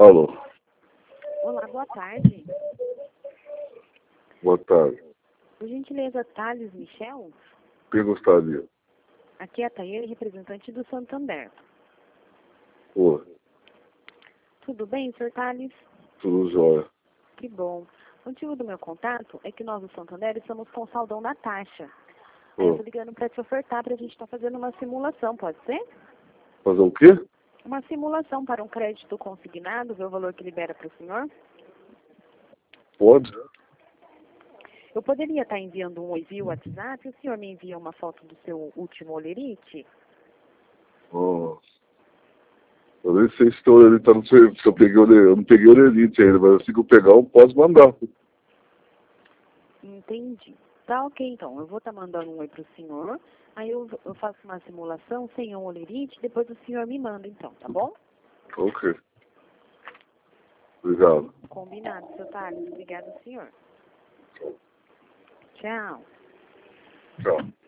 Alô, Olá, boa tarde. boa tarde. Por gentileza, Thales Michel? Quem gostaria? Aqui é a Thayer, representante do Santander. Oi, Tudo bem, Sr. Thales? tudo jóia. Que bom. O motivo do meu contato é que nós do Santander estamos com saldão na taxa. Aí eu Oi. tô ligando para te ofertar para a gente estar fazendo uma simulação, pode ser? Fazer o quê? Uma simulação para um crédito consignado, ver o valor que libera para o senhor. Pode? Eu poderia estar enviando um oi via WhatsApp, o senhor me envia uma foto do seu último olerite? Oh. Eu nem sei se ele tá no serviço, se eu não peguei o Lerite ainda, mas assim que eu pegar, eu posso mandar. Entendi. Tá ok, então. Eu vou estar mandando um oi para o senhor. Aí eu faço uma simulação sem um olerite, depois o senhor me manda, então, tá bom? Ok. Obrigado. Combinado, seu Thales. Obrigado, senhor. Tchau. Tchau.